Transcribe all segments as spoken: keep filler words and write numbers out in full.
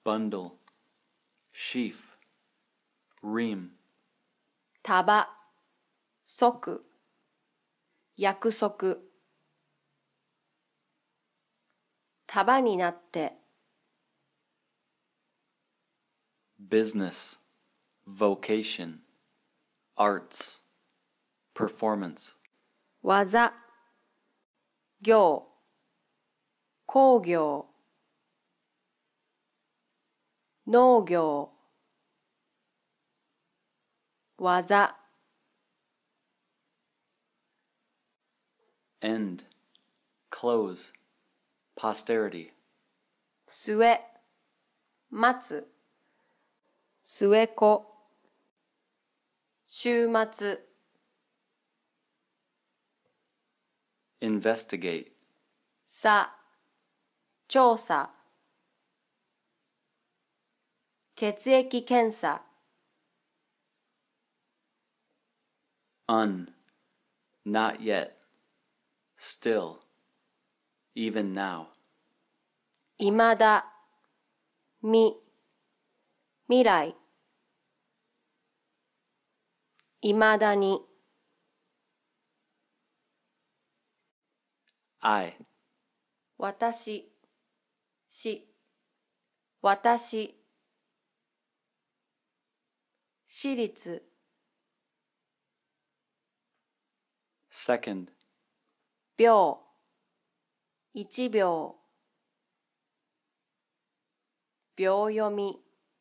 bundle, sheaf, ream. 束、束、約束。束になって。 business, vocation, arts, performance. 技、業、工業、農業、技。 end, close, posterity. 末、待つ、末子、週末。 investigate, さ、調査。血液検査。 un, not yet, still, even now. いまだ、み、未来。いまだに。 I, 私、し、私。私立。 second, 秒、一秒。秒読み。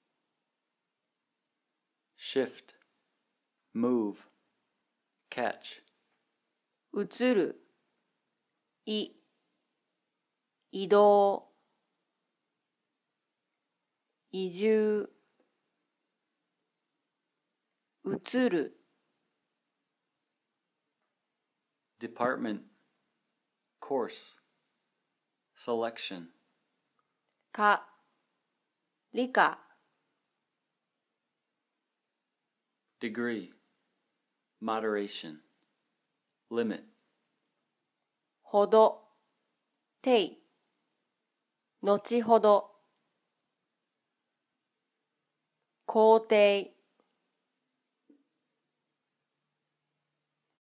shift, move, catch. 移る。い、移動。移住。移る。 department, course, selection. か、理科。 degree, moderation, limit. ほど、てい。後ほど。肯定。